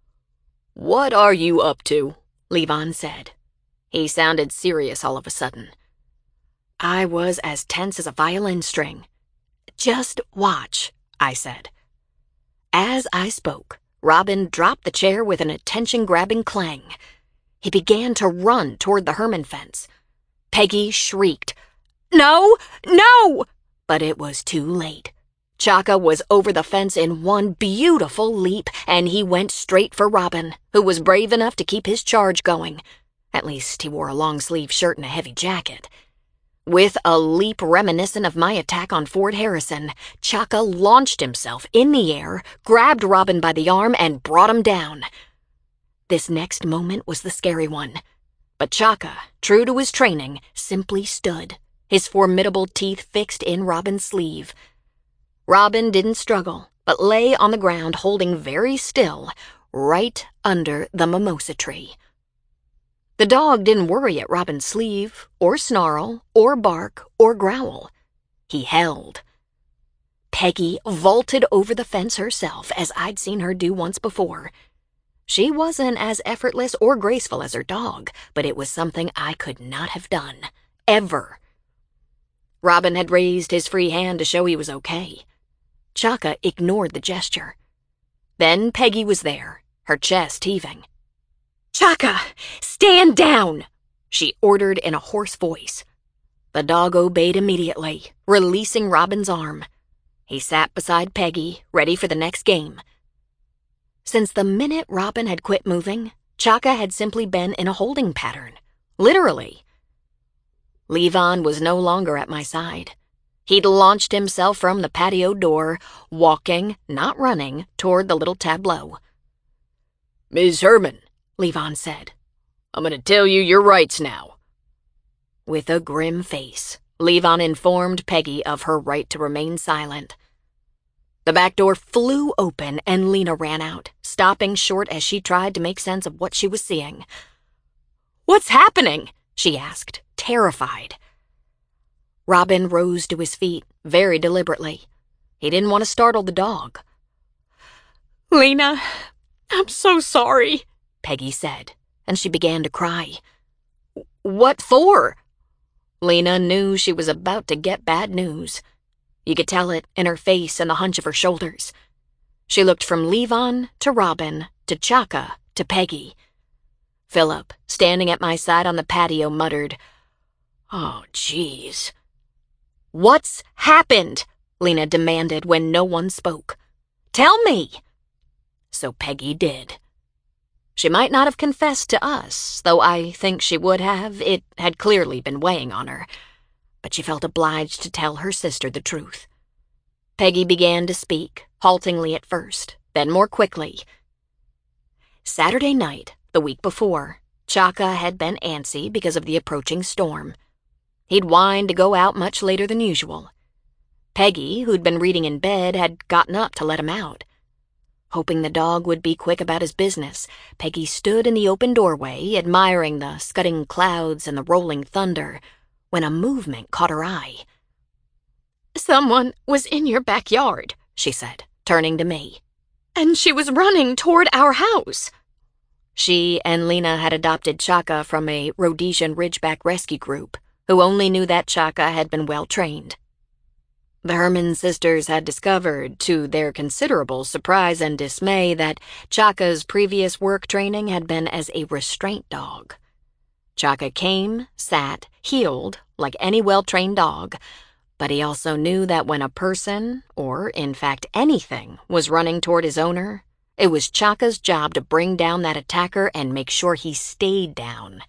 "What are you up to?" Levon said. He sounded serious all of a sudden. I was as tense as a violin string. "Just watch," I said. As I spoke, Robin dropped the chair with an attention-grabbing clang. He began to run toward the Herman fence. Peggy shrieked, "No! No!" But it was too late. Chaka was over the fence in one beautiful leap, and he went straight for Robin, who was brave enough to keep his charge going. At least he wore a long-sleeved shirt and a heavy jacket. With a leap reminiscent of my attack on Ford Harrison, Chaka launched himself in the air, grabbed Robin by the arm, and brought him down. This next moment was the scary one. But Chaka, true to his training, simply stood, his formidable teeth fixed in Robin's sleeve. Robin didn't struggle, but lay on the ground holding very still, right under the mimosa tree. The dog didn't worry at Robin's sleeve, or snarl, or bark, or growl. He held. Peggy vaulted over the fence herself, as I'd seen her do once before. She wasn't as effortless or graceful as her dog, but it was something I could not have done, ever. Robin had raised his free hand to show he was okay. Chaka ignored the gesture. Then Peggy was there, her chest heaving. "Chaka, stand down!" she ordered in a hoarse voice. The dog obeyed immediately, releasing Robin's arm. He sat beside Peggy, ready for the next game. Since the minute Robin had quit moving, Chaka had simply been in a holding pattern. Literally. Levon was no longer at my side. He'd launched himself from the patio door, walking, not running, toward the little tableau. "Ms. Herman," Levon said, "I'm going to tell you your rights now." With a grim face, Levon informed Peggy of her right to remain silent. The back door flew open and Lena ran out, stopping short as she tried to make sense of what she was seeing. "What's happening?" she asked, terrified. Robin rose to his feet, very deliberately. He didn't want to startle the dog. "Lena, I'm so sorry," Peggy said, and she began to cry. "What for?" Lena knew she was about to get bad news. You could tell it in her face and the hunch of her shoulders. She looked from Levon to Robin to Chaka to Peggy. Philip, standing at my side on the patio, muttered, "Oh, jeez." "What's happened?" Lena demanded when no one spoke. "Tell me." So Peggy did. She might not have confessed to us, though I think she would have. It had clearly been weighing on her. But she felt obliged to tell her sister the truth. Peggy began to speak, haltingly at first, then more quickly. Saturday night, the week before, Chaka had been antsy because of the approaching storm. He'd whined to go out much later than usual. Peggy, who'd been reading in bed, had gotten up to let him out. Hoping the dog would be quick about his business, Peggy stood in the open doorway, admiring the scudding clouds and the rolling thunder, when a movement caught her eye. "Someone was in your backyard," she said, turning to me. "And she was running toward our house." She and Lena had adopted Chaka from a Rhodesian Ridgeback rescue group, who only knew that Chaka had been well trained. The Herman sisters had discovered, to their considerable surprise and dismay, that Chaka's previous work training had been as a restraint dog. Chaka came, sat, heeled, like any well-trained dog, but he also knew that when a person, or in fact anything, was running toward his owner, it was Chaka's job to bring down that attacker and make sure he stayed down.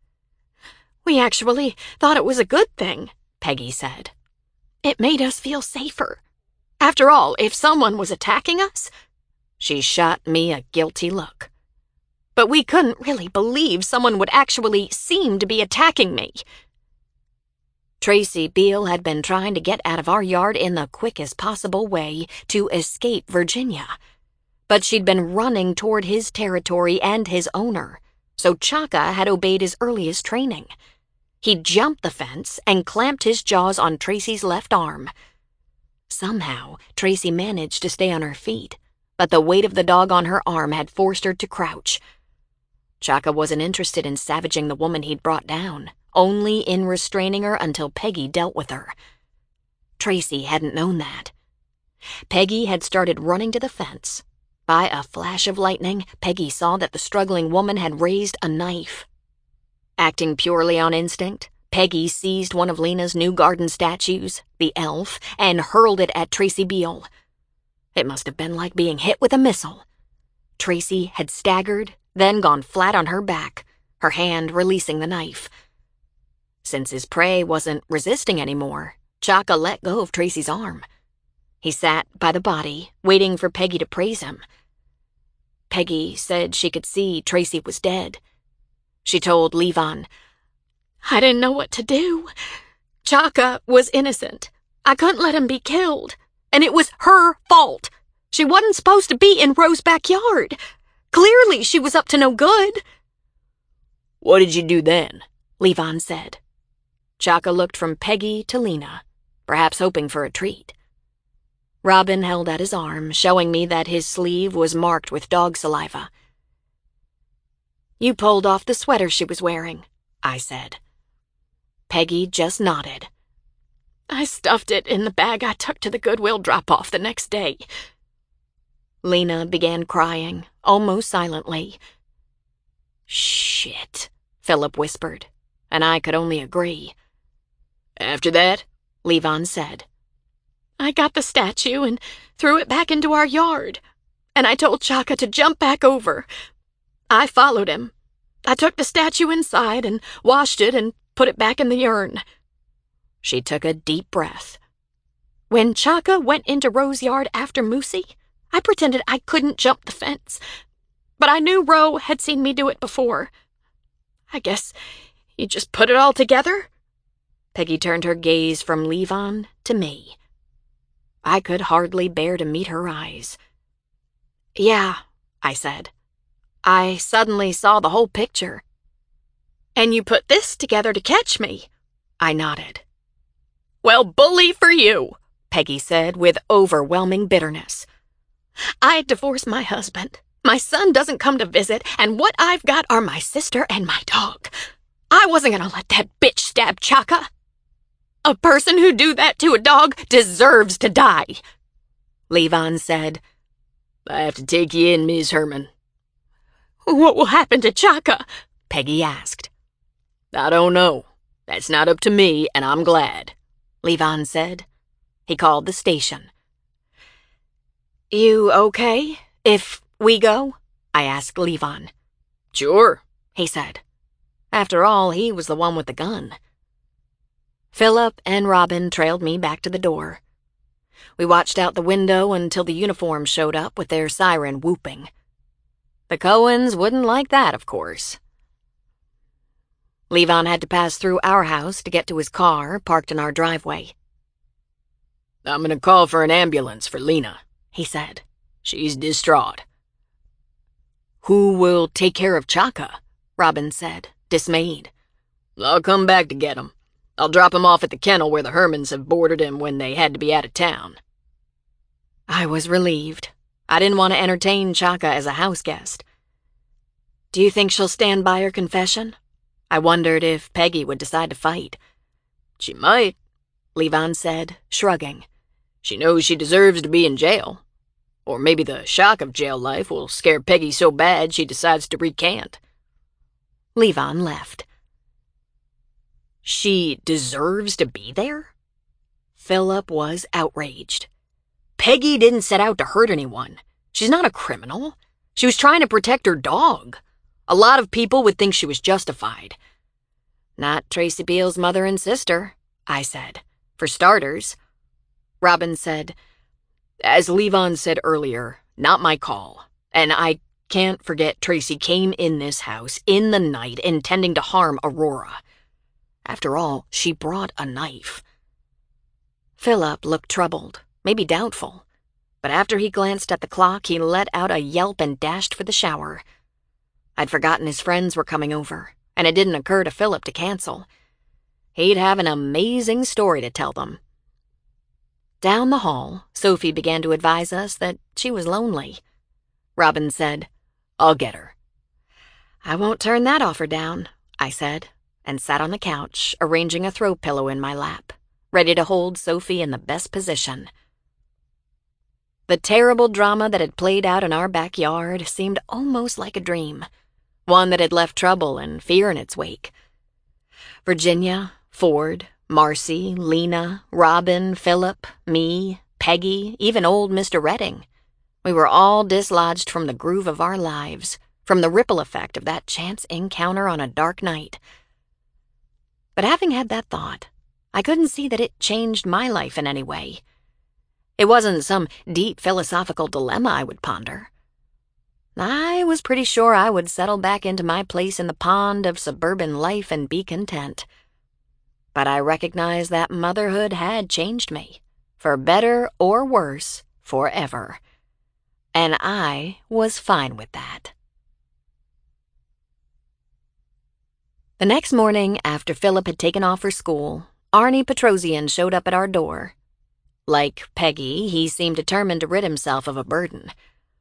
"We actually thought it was a good thing," Peggy said. "It made us feel safer. After all, if someone was attacking us..." She shot me a guilty look. "But we couldn't really believe someone would actually seem to be attacking me." Tracy Beale had been trying to get out of our yard in the quickest possible way to escape Virginia. But she'd been running toward his territory and his owner, so Chaka had obeyed his earliest training. He jumped the fence and clamped his jaws on Tracy's left arm. Somehow, Tracy managed to stay on her feet, but the weight of the dog on her arm had forced her to crouch. Chaka wasn't interested in savaging the woman he'd brought down, only in restraining her until Peggy dealt with her. Tracy hadn't known that. Peggy had started running to the fence. By a flash of lightning, Peggy saw that the struggling woman had raised a knife. Acting purely on instinct, Peggy seized one of Lena's new garden statues, the elf, and hurled it at Tracy Beale. It must have been like being hit with a missile. Tracy had staggered, then gone flat on her back, her hand releasing the knife. Since his prey wasn't resisting anymore, Chaka let go of Tracy's arm. He sat by the body, waiting for Peggy to praise him. Peggy said she could see Tracy was dead. She told Levon, "I didn't know what to do. Chaka was innocent. I couldn't let him be killed. And it was her fault. She wasn't supposed to be in Rose's backyard. Clearly she was up to no good." "What did you do then?" Levon said. Chaka looked from Peggy to Lena, perhaps hoping for a treat. Robin held out his arm, showing me that his sleeve was marked with dog saliva. "You pulled off the sweater she was wearing," I said. Peggy just nodded. "I stuffed it in the bag I took to the Goodwill drop-off the next day." Lena began crying, almost silently. "Shit," Philip whispered, and I could only agree. "After that?" Levon said. "I got the statue and threw it back into our yard, and I told Chaka to jump back over. I followed him. I took the statue inside and washed it and put it back in the urn." She took a deep breath. "When Chaka went into Rose's yard after Moosey, I pretended I couldn't jump the fence, but I knew Ro had seen me do it before. I guess you just put it all together?" Peggy turned her gaze from Levon to me. I could hardly bear to meet her eyes. "Yeah," I said. "I suddenly saw the whole picture." "And you put this together to catch me?" I nodded. "Well, bully for you," Peggy said with overwhelming bitterness. "I divorced my husband. My son doesn't come to visit, and what I've got are my sister and my dog. I wasn't going to let that bitch stab Chaka. A person who'd do that to a dog deserves to die." Levon said, "I have to take you in, Ms. Herman." "What will happen to Chaka?" Peggy asked. "I don't know. That's not up to me, and I'm glad," Levon said. He called the station. "You okay if we go?" I asked Levon. "Sure," he said. After all, he was the one with the gun. Philip and Robin trailed me back to the door. We watched out the window until the uniforms showed up with their siren whooping. The Cohens wouldn't like that, of course. Levon had to pass through our house to get to his car, parked in our driveway. "I'm gonna call for an ambulance for Lena," he said. "She's distraught." "Who will take care of Chaka?" Robin said, dismayed. "I'll come back to get him. I'll drop him off at the kennel where the Hermans have boarded him when they had to be out of town." I was relieved. I didn't want to entertain Chaka as a house guest. "Do you think she'll stand by her confession?" I wondered if Peggy would decide to fight. "She might," Levon said, shrugging. "She knows she deserves to be in jail. Or maybe the shock of jail life will scare Peggy so bad she decides to recant." Levon left. "She deserves to be there?" Philip was outraged. "Peggy didn't set out to hurt anyone. She's not a criminal. She was trying to protect her dog. A lot of people would think she was justified." "Not Tracy Beale's mother and sister," I said. "For starters." Robin said, "As Levon said earlier, not my call. And I can't forget Tracy came in this house in the night intending to harm Aurora. After all, she brought a knife." Philip looked troubled, maybe doubtful. But after he glanced at the clock, he let out a yelp and dashed for the shower. I'd forgotten his friends were coming over, and it didn't occur to Philip to cancel. He'd have an amazing story to tell them. Down the hall, Sophie began to advise us that she was lonely. Robin said, "I'll get her." "I won't turn that offer down," I said, and sat on the couch, arranging a throw pillow in my lap, ready to hold Sophie in the best position. The terrible drama that had played out in our backyard seemed almost like a dream, one that had left trouble and fear in its wake. Virginia, Ford, Marcy, Lena, Robin, Philip, me, Peggy, even old Mr. Redding. We were all dislodged from the groove of our lives, from the ripple effect of that chance encounter on a dark night. But having had that thought, I couldn't see that it changed my life in any way. It wasn't some deep philosophical dilemma I would ponder. I was pretty sure I would settle back into my place in the pond of suburban life and be content. But I recognized that motherhood had changed me, for better or worse, forever. And I was fine with that. The next morning, after Philip had taken off for school, Arnie Petrosian showed up at our door. Like Peggy, he seemed determined to rid himself of a burden.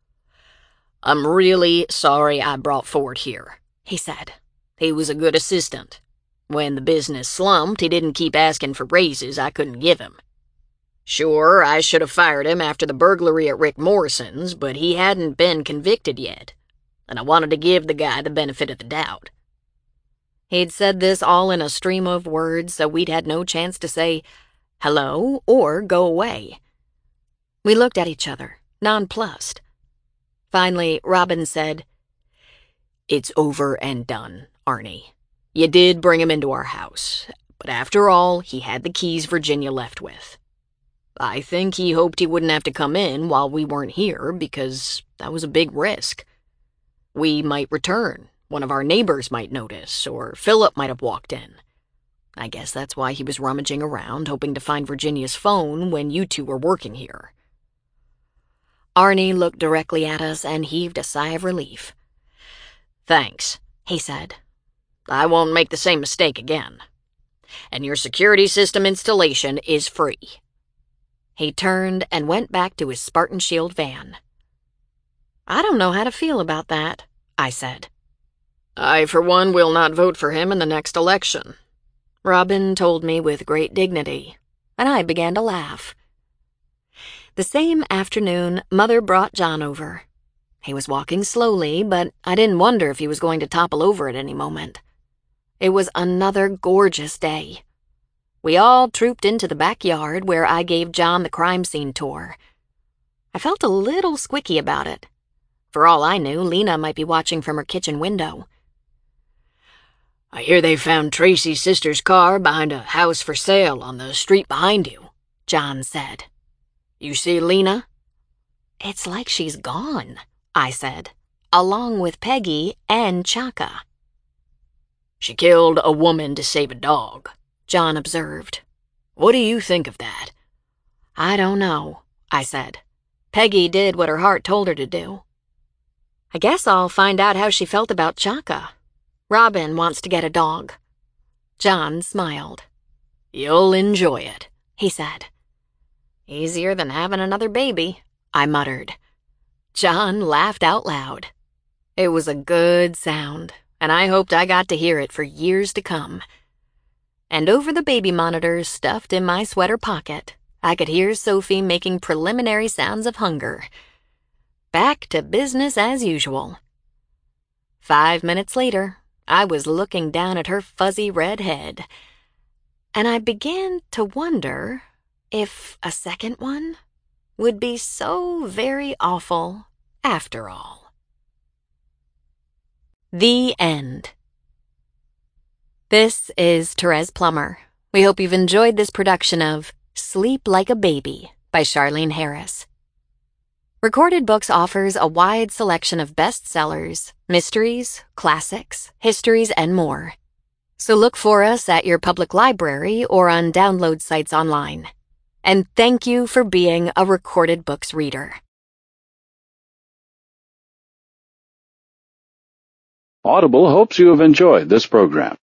"I'm really sorry I brought Ford here," he said. "He was a good assistant. When the business slumped, he didn't keep asking for raises I couldn't give him. Sure, I should have fired him after the burglary at Rick Morrison's, but he hadn't been convicted yet, and I wanted to give the guy the benefit of the doubt." He'd said this all in a stream of words, so we'd had no chance to say hello or go away. We looked at each other, nonplussed. Finally, Robin said, "It's over and done, Arnie. You did bring him into our house, but after all, he had the keys Virginia left with. I think he hoped he wouldn't have to come in while we weren't here, because that was a big risk. We might return, one of our neighbors might notice, or Philip might have walked in. I guess that's why he was rummaging around, hoping to find Virginia's phone when you two were working here." Arnie looked directly at us and heaved a sigh of relief. "Thanks," he said. "I won't make the same mistake again. And your security system installation is free." He turned and went back to his Spartan Shield van. "I don't know how to feel about that," I said. "I, for one, will not vote for him in the next election," Robin told me with great dignity, and I began to laugh. The same afternoon, Mother brought John over. He was walking slowly, but I didn't wonder if he was going to topple over at any moment. It was another gorgeous day. We all trooped into the backyard where I gave John the crime scene tour. I felt a little squicky about it. For all I knew, Lena might be watching from her kitchen window. "I hear they found Tracy's sister's car behind a house for sale on the street behind you," John said. "You see Lena?" "It's like she's gone," I said, "along with Peggy and Chaka." "She killed a woman to save a dog," John observed. "What do you think of that?" "I don't know," I said. "Peggy did what her heart told her to do. I guess I'll find out how she felt about Chaka. Robin wants to get a dog." John smiled. "You'll enjoy it," he said. "Easier than having another baby," I muttered. John laughed out loud. It was a good sound, and I hoped I got to hear it for years to come. And over the baby monitor stuffed in my sweater pocket, I could hear Sophie making preliminary sounds of hunger. Back to business as usual. 5 minutes later, I was looking down at her fuzzy red head, and I began to wonder if a second one would be so very awful after all. The end. This is Therese Plummer. We hope you've enjoyed this production of Sleep Like a Baby by Charlene Harris. Recorded Books offers a wide selection of bestsellers, mysteries, classics, histories, and more. So look for us at your public library or on download sites online. And thank you for being a Recorded Books reader. Audible hopes you have enjoyed this program.